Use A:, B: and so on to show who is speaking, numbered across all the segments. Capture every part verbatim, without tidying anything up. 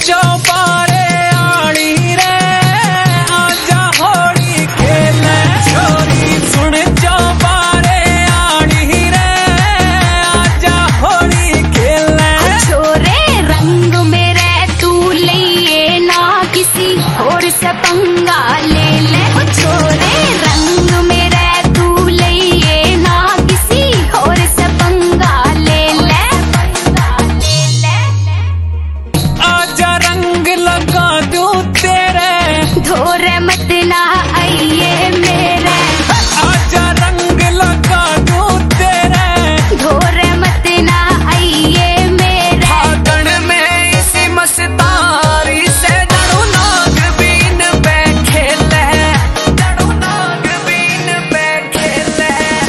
A: चौबारे आड़ी रे आजा होली खेले छोरी सुन चौबारे आड़ी रे आजा होली खेले
B: छोरे रंग मेरे तू लिए ना किसी और से पंगा ले ले छोरे रंग मेरे तू लिए ना किसी और से पंगा ले ले ले ले
A: आजा रंग लगा दूं तेरे
B: धोरे मत ना आइए मेरे
A: आजा रंग लगा दूं तेरे
B: धोरे मत ना आइए मेरे
A: फागण में इसी मस्तारी से डरू नाग बीन पे खेले डरू नाग बीन पे खेले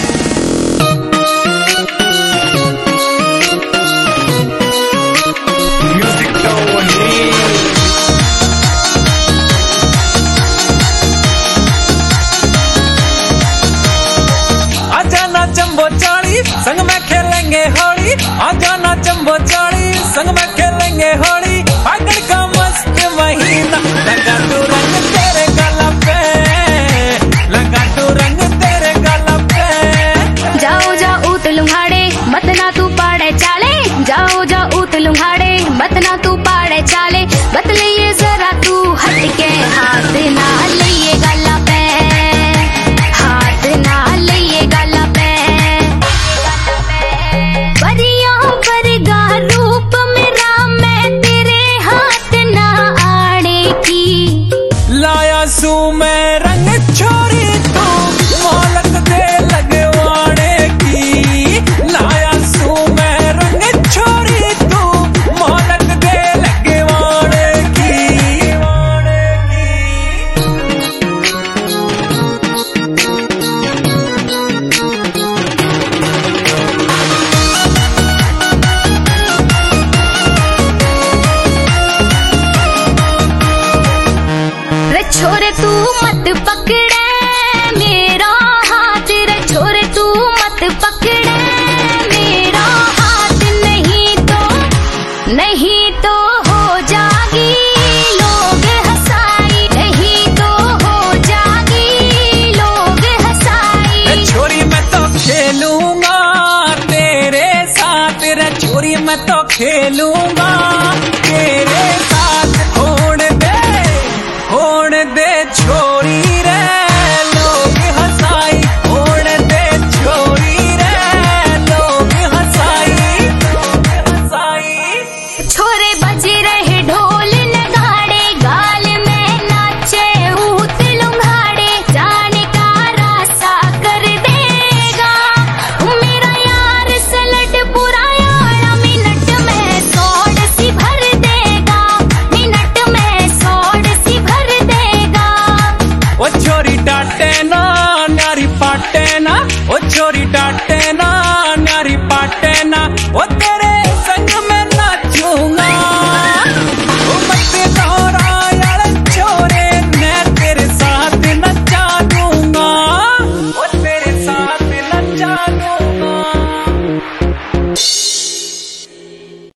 A: म्यूजिक तो वही आजा ना चंबो चाली संग में खेलेंगे होली आजा ना चंबो चाली संग में खेलेंगे होली फागण का मस्त महीना लगा तू रंग तेरे गला पे लगा तू रंग तेरे गला पे
B: जाओ जाओ उत लुंघाड़े मत ना तू पाड़े चाले जाओ जाओ उत लुंघाड़े मत ना तू पाड़े चाले बतलिए जरा तू हट के हाथ ना लिए गला पे हाथ ना लिए गला पे परियों परगा रूप मेरा मैं तेरे हाथ ना आड़े की
A: लाया सू मैं रंग छोरी तू मोलक दे लगवाने की लाया सू मैं रंग छोरी तू मोलक दे लगवाने की वाने की
B: रे छोरे तू मत पकड़े